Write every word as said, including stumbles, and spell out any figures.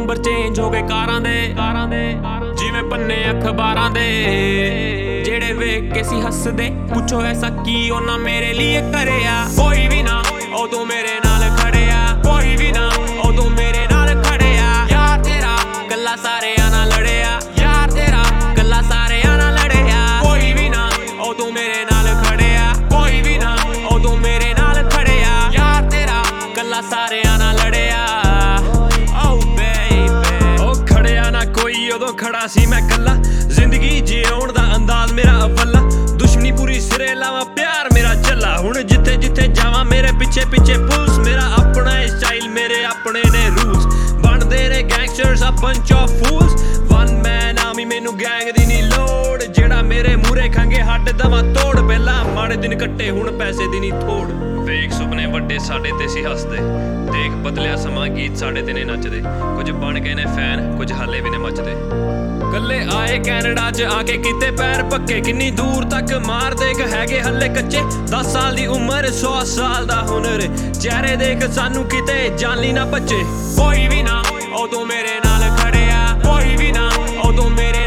number change हो गए कारां दे जिवें पन्ने अखबारां दे जेड़े वेख के सी हसदे पुछो ऐसा की उन्हां मेरे लिए करेया कोई भी ना उदों मेरे नाल खड़ेया कोई भी ना उदों मेरे नाल खड़ेया यार तेरा गल्ला सारेयां नाल लड़ेया यार तेरा गल्ला सारेयां नाल लड़ेया कोई भी ना उदों मेरे नाल खड़ेया कोई भी ना उदों मेरे नाल खड़ेया यार तेरा गल्ला सारेयां नाल लड़ेया उदों खड़ा सी मैं कल्ला जिंदगी जीउण दा अंदाज मेरा अव्वला दुश्मनी पूरी सिरे लावा प्यार मेरा चला हुण जिथे जिथे जावां मेरे पिछे पिछे पुलिस मेरा अपना स्टाइल मेरे अपने ने रूल्स बनदे ने gangsters a bunch of fools one man army मैनू गैंग दी नी लोड़ जेड़ा मेरे मूरे खांगे हट दवा तोड़ पहला माड़े दिन कट्टे हुण पैसे दी नी थोड़ वेख सुपने वड्डे साडे ते सी हसदे देख बदलिया समा गीत साडे ते ने नचदे कुछ बन गए ने फैन कुछ हाले भी ने मचदे कल्ले आए कैनेडा च आके किते पैर पक्के किन्नी दूर तक मार देख हैगे हल्ले कच्चे दस साल दी उम्र सौ साल दा हुनर चेहरे देख सानू किते जाली ना बच्चे कोई भी ना उदों मेरे नाल खड़ेया कोई भी ना उदों मेरे